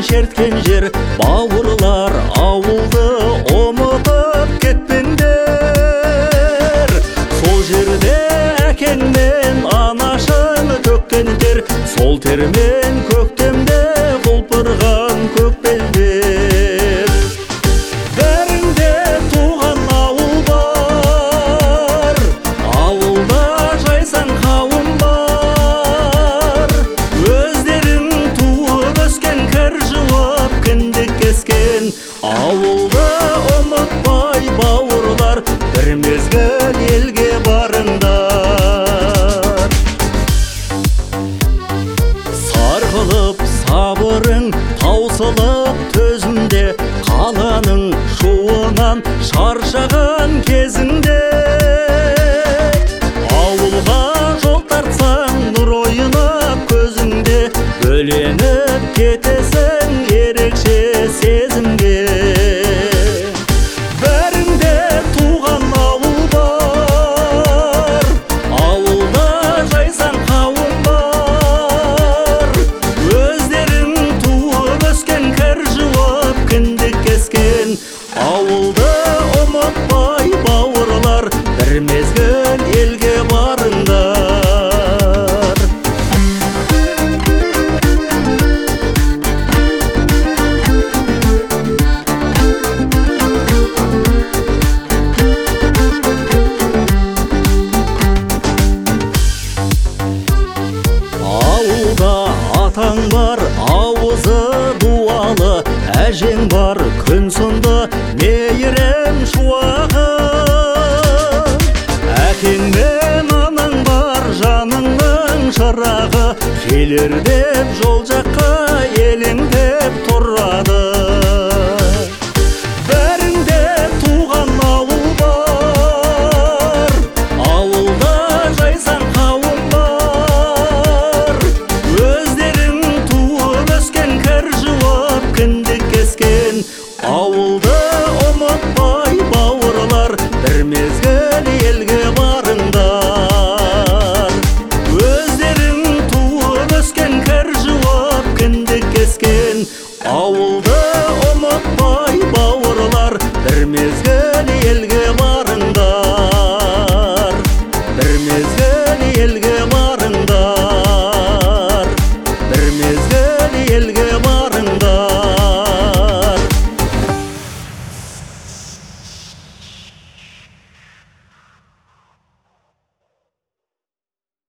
шерткен жер, бауырлар ауылды ұмытып кетпеңдер. Сол жерде әкең мен анашың төккен тер, сол термен көктемде құлпырған көк белдер. Бәрінде туған ауыл бар, ауылда жайсаң қауым бар. Өздерің туып өскен, кір жуып кіндік кескен, ауылды ұмытпай бауырлар, бір мезгіл елге барыңдар. Сарқылып сабырың, таусылып төзімде, қаланың шуынан шаршаған кезіңде. Ауылға жол тартсаң, нұр ойнап көзіңде, бөленіп кетесің ерекше сезімге. Бәрінде туған ауыл бар, ауылда жайсаң қауым бар. Өздерің туып өскен, кір жуып кіндік кескен, ауылды ұмытпай бауырлар, бір мезгіл елге барыңдар. Ауылда атаң бар, ауызы дуалы, әжең бар, күн сынды мейірім шуағы. Әкең мен анаң бар, жаныңның шырағы, келер деп жол жаққа елеңдеп тұрады. Бәрінде туған ауыл бар, ауылда жайсаң қауым бар. Өздерің туып өскен, кір жуып кіндік кескен, ауылды ұмытпай бауырлар, бір мезгіл елге барыңдар. Өздерің туып өскен, кір жуып кіндік кескен, ауылды ұмытпай бауырлар, бір мезгіл